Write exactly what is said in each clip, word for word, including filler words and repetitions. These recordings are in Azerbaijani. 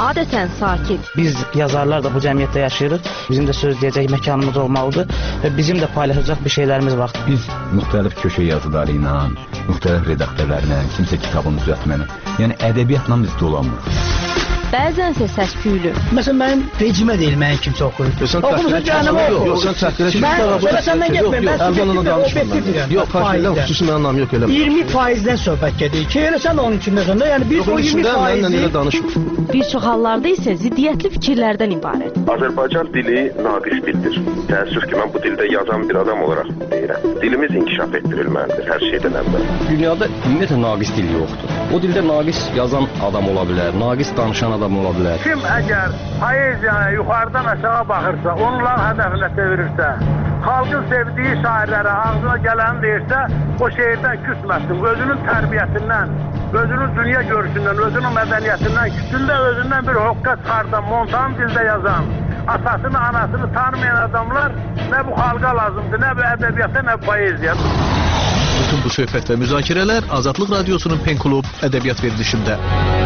adətən sakit. Biz yazarlar da bu cəmiyyətdə yaşayırıq. Bizim də söz deyəcək məkanımız olmalıdır və bizim də paylaşacaq bir şeylərimiz var. Biz müxtəlif köşə yazıları ilə, müxtəlif redaktörlərlə, kimsə kitabını düzəltməni, yəni ədəbiyyatla biz dolanmırıq. Bəzənsə səs-küylü. Məsələn, mənim vecimə deyil, mənim kimsə oxuyur. Oxumusun canım oxu. Yox, sən çəkdirə ki, mən səndən getməyim, mən subjektiv və obyektiv deyirəm. Yox, xahiş xüsusi mənim anlam yox, eləmə. iyirmi faizdən söhbət gedir ki, elə sən də onun içində sonda, yəni biz o iyirmi faizi... Bir çox hallarda isə ziddiyyətli fikirlərdən ibarət. Azərbaycan dili naqis dildir. Təəssüf ki, mən bu dildə yazan bir adam olaraq deyirəm. Dilimiz inkişaf etdirilməlidir hər şeydən əvvəl. Dünyada ümumiyyətlə naqis dil yoxdur. O dildə naqis yazan adam ola bilər, naqis danışan adam ola bilər. Kim əgər poeziyaya yuxarıdan aşağı baxırsa, onlar hədəfinə çevirirsə, xalqın sevdiyi şairlərə ağzına gələni deyirsə, o şeirdən küsməsin, özünün tərbiyəsindən, özünün dünya görüşündən, özünün mədəniyyətindən, küsündə özündən bir hoqqa çıxardan, montan dildə yazan, atasını, anasını tanımayan adamlar nə bu xalqa lazımdır, nə bu ədəbiyyata, nə bu poeziya. Bütün bu söhbət və müzakirələr Azadlıq Radiosunun Pen Klub ədəbiyyat verilişində.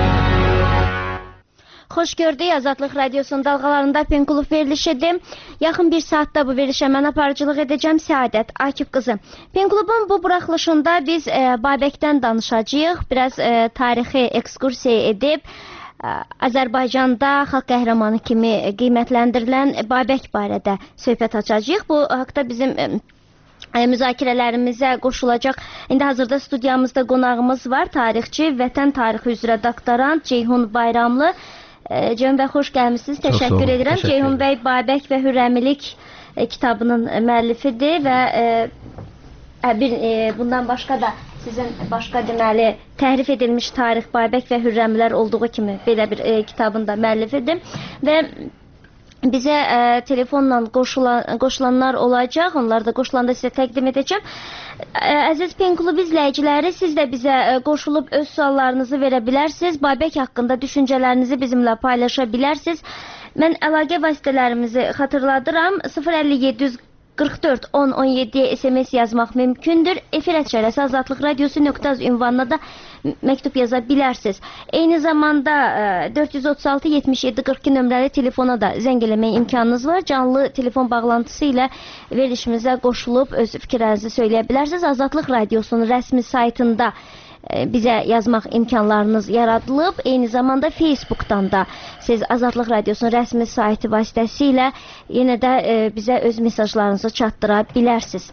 Xoş gördük, Azadlıq Radiosunun dalğalarında Pen Klub verilişidir. Yaxın bir saatda bu verilişə mən aparıcılıq edəcəm, Səadət Akif qızı. Pen Klubun bu buraxılışında biz e, Babəkdən danışacağıq, biraz e, tarixi ekskursiya edib, e, Azərbaycanda xalq qəhrəmanı kimi qiymətləndirilən Babək barədə söhbət açacağıq. Bu haqda bizim... E, müzakirələrimizə qoşulacaq. İndi hazırda studiyamızda qonağımız var. Tarixçi, vətən tarixi üzrə doktorant Ceyhun Bayramlı. E, Ceyhun bəy, xoş gəlmişsiniz. Təşəkkür edirəm. Təşəkkür Ceyhun bəy Babək və Hürrəmilik e, kitabının müəllifidir və e, bir e, bundan başqa da sizin başqa deməli təhrif edilmiş tarix Babək və Hürrəmilər olduğu kimi belə bir e, kitabın da müəllifidir və bizə e, telefonla qoşulan, qoşulanlar olacaq. Onlar da qoşulanda sizə təqdim edəcəm. E, əziz Pen Klub izləyiciləri, siz də bizə e, qoşulub öz suallarınızı verə bilərsiniz. Babək haqqında düşüncələrinizi bizimlə paylaşa bilərsiniz. Mən əlaqə vasitələrimizi xatırladıram. sıfır əlli yeddi qırx dörd on on yeddiyə S M S yazmaq mümkündür. Efir əşarəsi azadlıq radiosu nöqtə az ünvanına da məktub yaza bilərsiniz. Eyni zamanda dörd yüz otuz altı yetmiş yeddi qırx iki nömrəli telefona da zəng eləməyə imkanınız var. Canlı telefon bağlantısı ilə verilişimizə qoşulub öz fikirlərinizi söyləyə bilərsiniz. Azadlıq Radiosunun rəsmi saytında bizə yazmaq imkanlarınız yaradılıb. Eyni zamanda Facebook'dan da siz Azadlıq Radiosunun rəsmi sayti vasitəsilə yenə də e, bizə öz mesajlarınızı çatdıra bilərsiniz.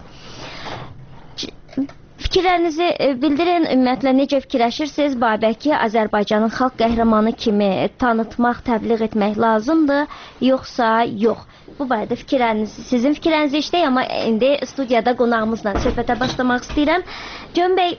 Fikirlərinizi bildirin, ümumiyyətlə necə fikirləşirsiniz? Babəki Azərbaycanın xalq qəhrəmanı kimi tanıtmaq, təbliğ etmək lazımdır, yoxsa yox? Bu barədə fikirlərinizi, sizin fikirlərinizi işləyək, amma indi studiyada qonağımızla söhbətə başlamaq istəyirəm. Ceyhun bəy,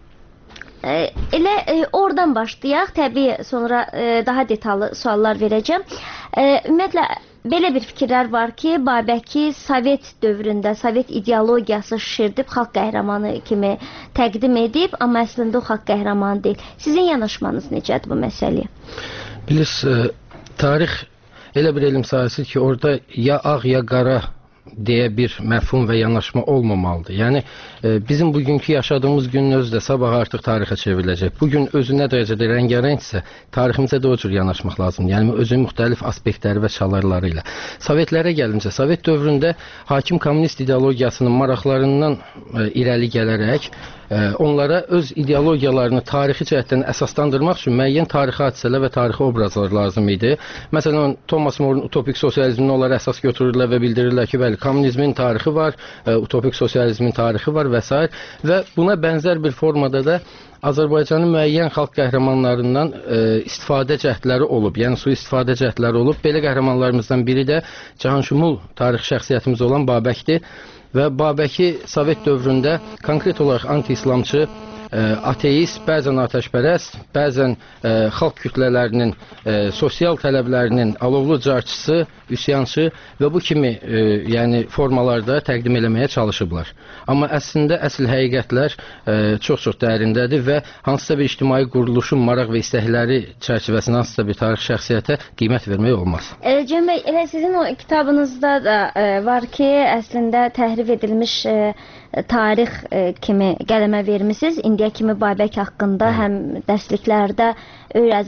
E, elə e, oradan başlayaq. Təbii sonra e, daha detallı suallar verəcəm. E, ümumiyyətlə belə bir fikirlər var ki, Babəki Sovet dövründə Sovet ideologiyası şişirdib xalq qəhrəmanı kimi təqdim edib, amma əslində o xalq qəhrəmanı deyil. Sizin yanaşmanız necədir bu məsələyə? Bilirsiniz, tarix elə bir elm sahəsidir ki, orada ya ağ ya qara deyə bir məfhum və yanaşma olmamalıdır. Yəni, e, bizim bugünkü yaşadığımız günün özü də sabah artıq tarixə çevriləcək. Bugün özü nə dərəcədə rəngarəngsə, tariximizə də o cür yanaşmaq lazımdır. Yəni, özünün müxtəlif aspektləri və çalarları ilə. Sovetlərə gəlincə, Sovet dövründə hakim kommunist ideologiyasının maraqlarından e, irəli gələrək, e, onlara öz ideologiyalarını tarixi cəhətdən əsaslandırmaq üçün müəyyən tarixi hadisələr və tarixi obrazlar lazım idi. Məsələn, Thomas More'un utopik sosializmini onlar əsas götürürlər və bildirirlər ki, bəli, kommunizmin tarixi var, e, utopik sosializmin tarixi var və s. Və buna bənzər bir formada da Azərbaycanın müəyyən xalq qəhrəmanlarından e, istifadə cəhdləri olub, yəni su istifadə cəhdləri olub. Belə qəhrəmanlarımızdan biri də cahanşumul tarixi şəxsiyyətimiz olan Babəkdir və Babəki Sovet dövründə konkret olaraq anti-islamçı, e, ateist, bəzən atəşpərəst, bəzən e, xalq kütlələrinin e, sosial tələblərinin alovlu carçısı, üsyançı və bu kimi e, yəni formalarda təqdim eləməyə çalışıblar. Amma əslində əsl həqiqətlər çox-çox e, dərindədir və hansısa bir ictimai quruluşun maraq və istəkləri çərçivəsində hansısa bir tarix şəxsiyyətə qiymət vermək olmaz. E, Ceyhun bəy, elə sizin o kitabınızda da e, var ki, əslində təhrif edilmiş e, tarix e, kimi qələmə vermisiniz. İndiyə kimi Babək haqqında həm dərsliklərdə öyrədirsiniz.